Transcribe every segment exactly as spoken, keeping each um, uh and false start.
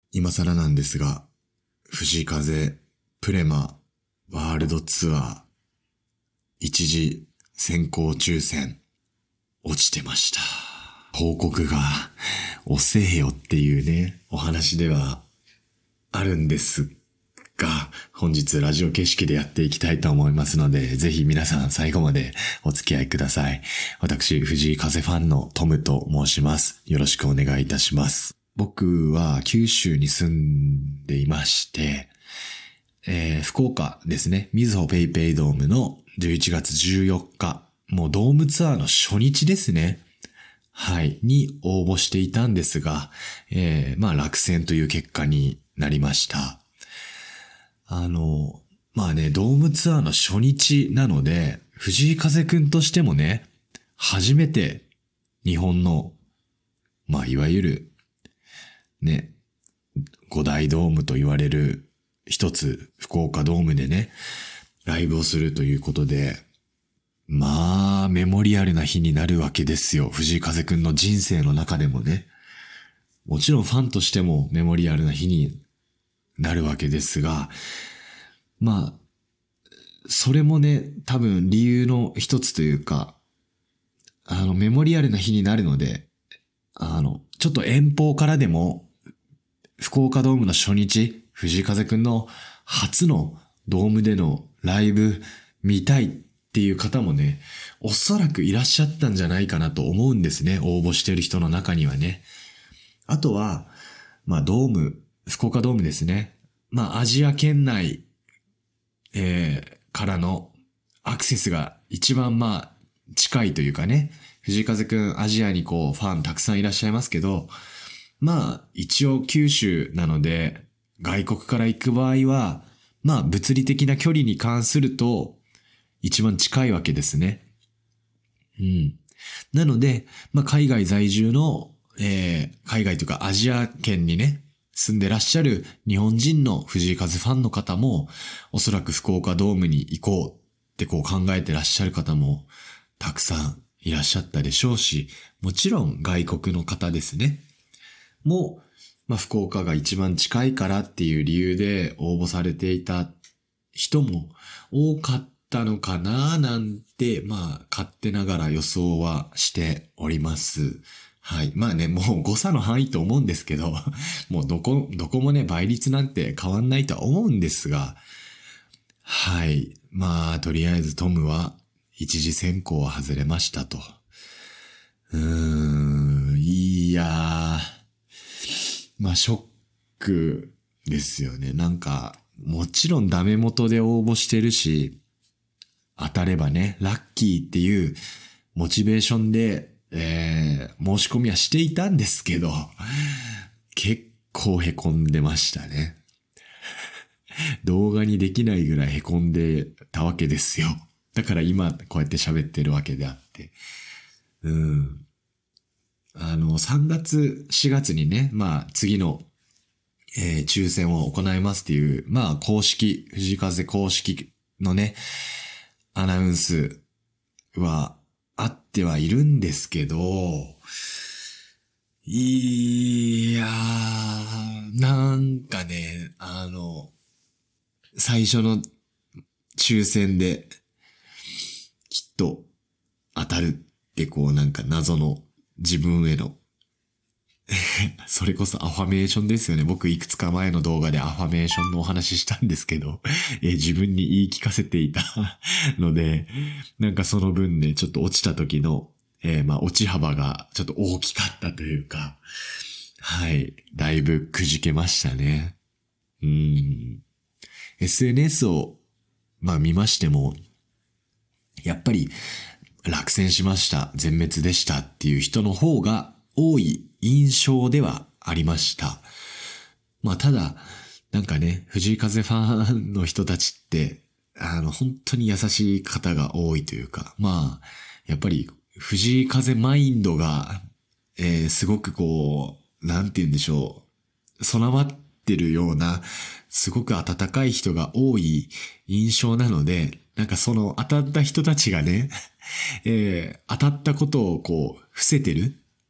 今更なんですが、藤井風プレマワールドツアー一次先行抽選落ちてました。報告が遅えよっていうね、お話ではあるんですが、本日ラジオ形式でやっていきたいと思いますので、ぜひ皆さん最後までお付き合いください。私、藤井風ファンのトムと申します。よろしくお願いいたします。僕は九州に住んでいまして、えー、福岡ですね、みずほペイペイドームのじゅういちがつじゅうよっか、もうドームツアーの初日ですね。はい、に応募していたんですが、えー、まあ落選という結果になりました。あの、まあね、ドームツアーの初日なので、藤井風くんとしてもね、初めて日本の、まあいわゆる、ね、五大ドームと言われる一つ、福岡ドームでね、ライブをするということで、まあ、メモリアルな日になるわけですよ。藤井風くんの人生の中でもね。もちろんファンとしてもメモリアルな日になるわけですが、まあ、それもね、多分理由の一つというか、あの、メモリアルな日になるので、あの、ちょっと遠方からでも、福岡ドームの初日、藤井風くんの初のドームでのライブ見たいっていう方もね、おそらくいらっしゃったんじゃないかなと思うんですね。応募してる人の中にはね。あとは、まあドーム、福岡ドームですね。まあアジア圏内、えー、からのアクセスが一番まあ近いというかね。藤井風くんアジアにこうファンたくさんいらっしゃいますけど、まあ一応九州なので外国から行く場合はまあ物理的な距離に関すると一番近いわけですね。うん。なので、まあ海外在住の、えー、海外というかアジア圏にね住んでらっしゃる日本人の藤井風ファンの方もおそらく福岡ドームに行こうってこう考えてらっしゃる方もたくさんいらっしゃったでしょうし、もちろん外国の方ですね。も、まあ、福岡が一番近いからっていう理由で応募されていた人も多かったのかななんて、まあ、勝手ながら予想はしております。はい。まあね、もう誤差の範囲と思うんですけど、もうどこ、どこもね、倍率なんて変わんないとは思うんですが、はい。まあ、とりあえずトムは一次選考は外れましたと。うーん、いやー、まあ、ショックですよね。なんか、もちろんダメ元で応募してるし、当たればね、ラッキーっていうモチベーションで、えー、申し込みはしていたんですけど、結構凹んでましたね。動画にできないぐらい凹んでたわけですよ。だから今こうやって喋ってるわけであって。うん。あの、さんがつ、しがつにね、まあ次の、えー、抽選を行いますっていう、まあ公式、藤井風公式のね、アナウンスはあってはいるんですけど、いやー、なんかね、あの、最初の抽選できっと当たるってこうなんか謎の自分へのそれこそアファメーションですよね。僕いくつか前の動画でアファメーションのお話ししたんですけど、え自分に言い聞かせていたので、なんかその分ね、ちょっと落ちた時の、えー、まあ落ち幅がちょっと大きかったというか、はい、だいぶくじけましたね。うん。エスエヌエス を、まあ見ましても、やっぱり落選しました、全滅でしたっていう人の方が多い印象ではありました。まあただ、なんかね、藤井風ファンの人たちって、あの、本当に優しい方が多いというか、まあ、やっぱり藤井風マインドが、えー、すごくこう、なんて言うんでしょう、備わってるような、すごく温かい人が多い印象なので、なんかその当たった人たちがね、えー、当たったことをこう、伏せてる。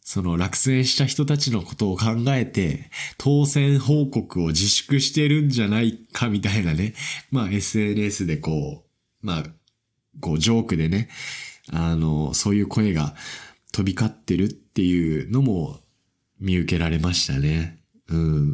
その落選した人たちのことを考えて、当選報告を自粛してるんじゃないかみたいなね。まあ エスエヌエス でこう、まあ、こうジョークでね、あの、そういう声が飛び交ってるっていうのも見受けられましたね。うん。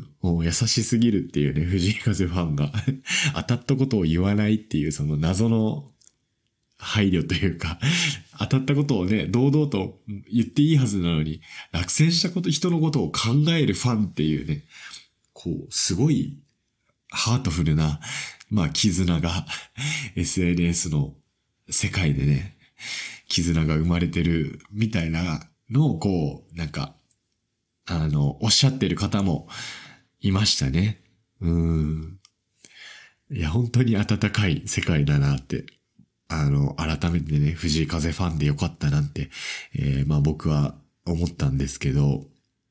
もう優しすぎるっていうね、藤井風ファンが当たったことを言わないっていうその謎の配慮というか、当たったことをね、堂々と言っていいはずなのに、落選したこと、人のことを考えるファンっていうね、こう、すごいハートフルな、まあ、絆が エスエヌエス の世界でね、絆が生まれてるみたいなのをこう、なんか、あの、おっしゃってる方もいましたね。うーん。いや、本当に温かい世界だなって。あの、改めてね、藤井風ファンでよかったなんて、えー、まあ僕は思ったんですけど、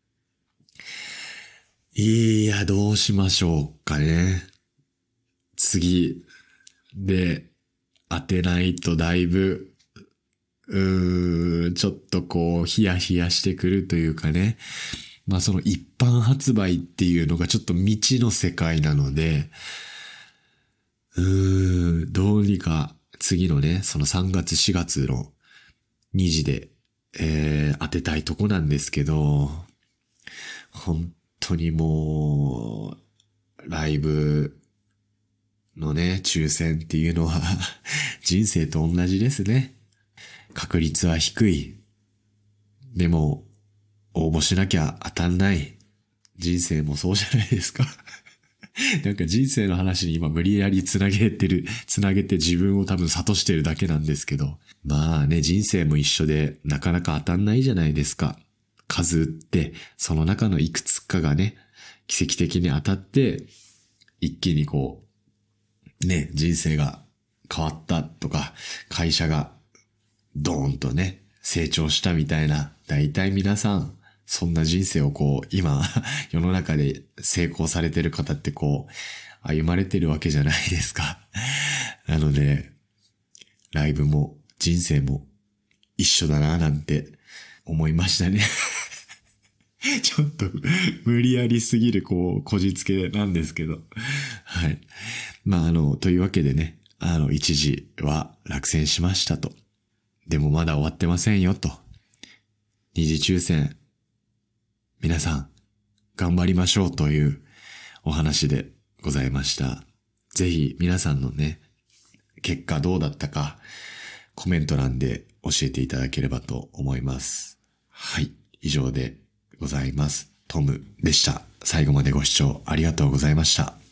いや、どうしましょうかね。次で当てないとだいぶ、うーん、ちょっとこう、ヒヤヒヤしてくるというかね。まあその一般発売っていうのがちょっと未知の世界なので、うーん、どうにか次のね、そのさんがつしがつのにじで、えー、当てたいとこなんですけど、本当にもう、ライブのね、抽選っていうのは人生と同じですね。確率は低い。でも、応募しなきゃ当たんない。人生もそうじゃないですか。なんか人生の話に今無理やりつなげてる、つなげて自分を多分諭してるだけなんですけど。まあね、人生も一緒でなかなか当たんないじゃないですか。数打って、その中のいくつかがね、奇跡的に当たって、一気にこう、ね、人生が変わったとか、会社がドーンとね、成長したみたいな、大体皆さん、そんな人生をこう、今、世の中で成功されてる方ってこう、歩まれてるわけじゃないですか。なので、ライブも人生も一緒だななんて思いましたね。ちょっと無理やりすぎるこう、こじつけなんですけど。はい。まああの、というわけでね、あの、一時は落選しましたと。でもまだ終わってませんよと。二次抽選、皆さん、頑張りましょうというお話でございました。ぜひ皆さんのね、結果どうだったか、コメント欄で教えていただければと思います。はい、以上でございます。トムでした。最後までご視聴ありがとうございました。